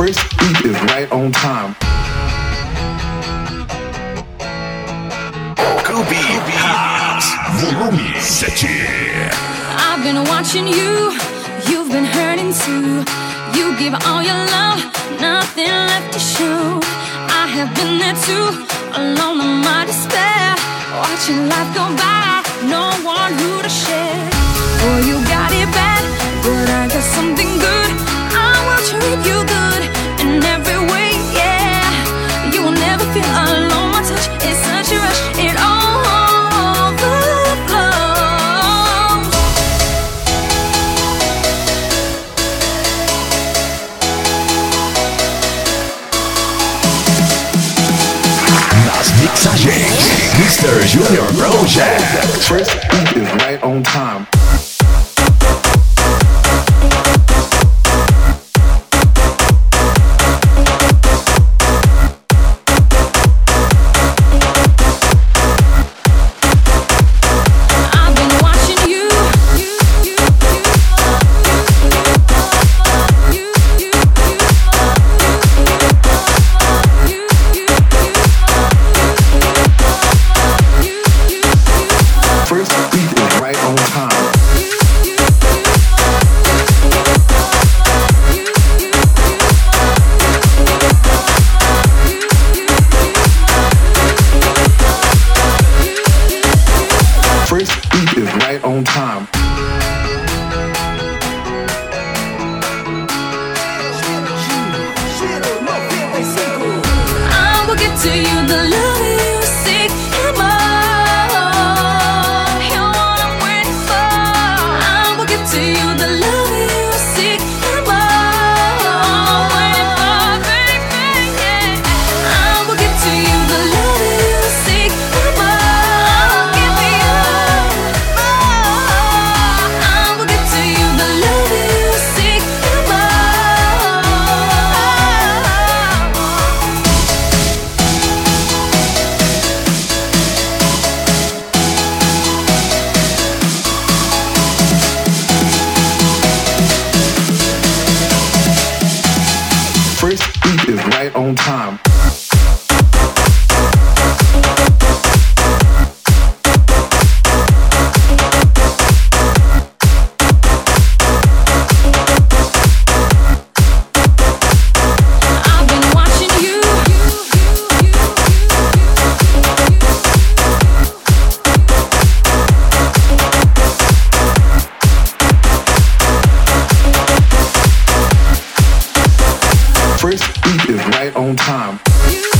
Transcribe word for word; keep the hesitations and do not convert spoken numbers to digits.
First beat is right on time. Clube House, volume sete. I've been watching you, you've been hurting too. You give all your love, nothing left to show. I have been there too, alone in my despair, watching life go by, no one who to share. Oh, you got it bad, but I got something good. I will treat you good in every way, yeah. You will never feel alone, my touch is such a rush, it all overflows. Nas mixagens, mister Junior Project. First beat is right on time. On time. I will give to you the love you seek and more. You're what I'm waiting for. I will give to you the love you seek and more. I'm waiting for, baby, yeah. I will give to you the love you seek and more. I'll give you more. I will give to you the love you seek and more. First beat is right on time. I've been watching you. First beat is right on time.